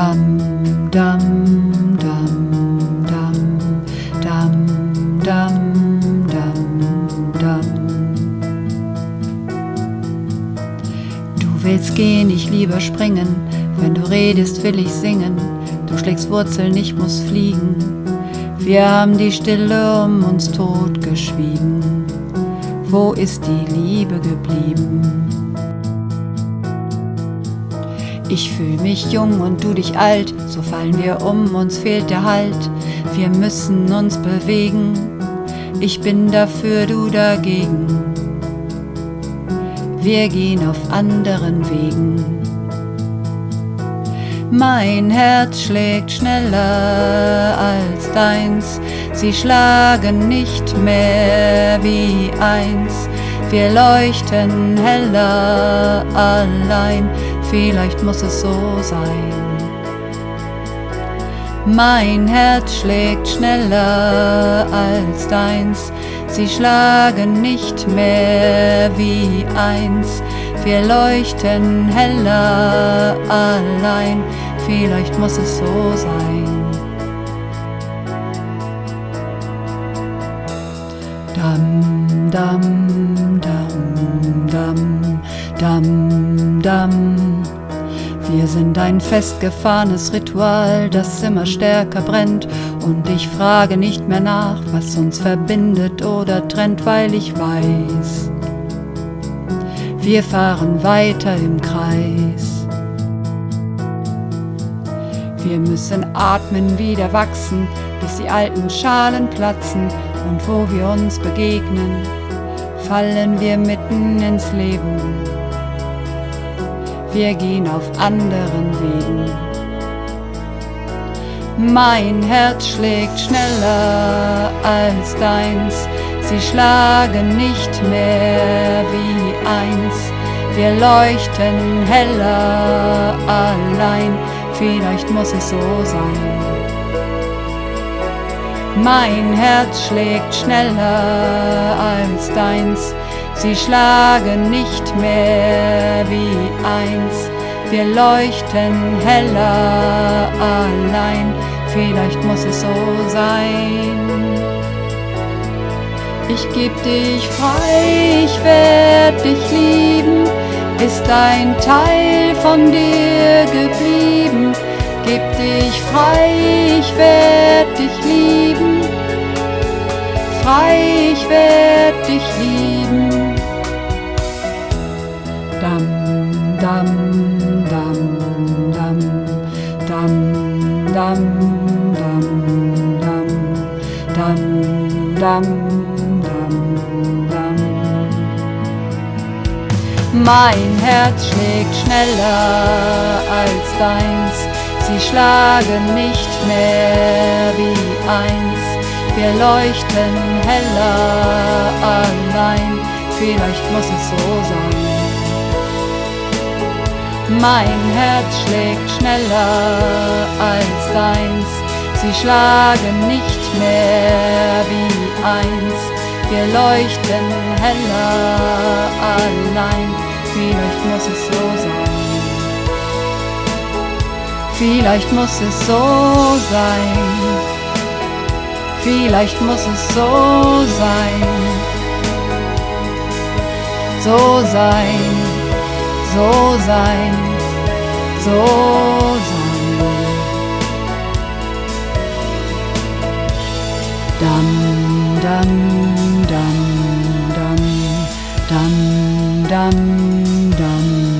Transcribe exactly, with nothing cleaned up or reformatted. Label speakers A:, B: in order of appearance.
A: Dam, dam, dam, dam, dam, dam, dam, dam. Du willst gehen, ich lieber springen. Wenn du redest, will ich singen. Du schlägst Wurzeln, ich muss fliegen. Wir haben die Stille um uns totgeschwiegen. Wo ist die Liebe geblieben? Ich fühl mich jung und du dich alt, so fallen wir um, uns fehlt der Halt. Wir müssen uns bewegen, ich bin dafür, du dagegen. Wir gehen auf anderen Wegen. Mein Herz schlägt schneller als deins, sie schlagen nicht mehr wie eins. Wir leuchten heller allein, vielleicht muss es so sein. Mein Herz schlägt schneller als deins, sie schlagen nicht mehr wie eins. Wir leuchten heller allein, vielleicht muss es so sein. Dam, dam, dam, dam, dam, dam. Wir sind ein festgefahrenes Ritual, das immer stärker brennt. Und ich frage nicht mehr nach, was uns verbindet oder trennt, weil ich weiß, wir fahren weiter im Kreis. Wir müssen atmen, wieder wachsen, bis die alten Schalen platzen. Und wo wir uns begegnen, fallen wir mitten ins Leben. Wir gehen auf anderen Wegen. Mein Herz schlägt schneller als deins, sie schlagen nicht mehr wie eins. Wir leuchten heller allein, vielleicht muss es so sein. Mein Herz schlägt schneller als deins, sie schlagen nicht mehr wie eins. Wir leuchten heller allein, vielleicht muss es so sein. Ich geb dich frei, ich werd dich lieben, ist ein Teil von dir geblieben. Geb dich frei, ich werd dich lieben, frei, ich werd dich lieben. Dam, dam, dam, dam, dam, dam, dam, dam, dam, dam, dam. Mein Herz schlägt schneller als deins, sie schlagen nicht mehr wie eins. Wir leuchten heller allein, vielleicht muss es so sein. Mein Herz schlägt schneller als deins, sie schlagen nicht mehr wie eins. Wir leuchten heller allein, vielleicht muss es so sein. Vielleicht muss es so sein, vielleicht muss es so sein, so sein, so sein, so sein. Dam, dam, dam, dam, dam, dam, dam.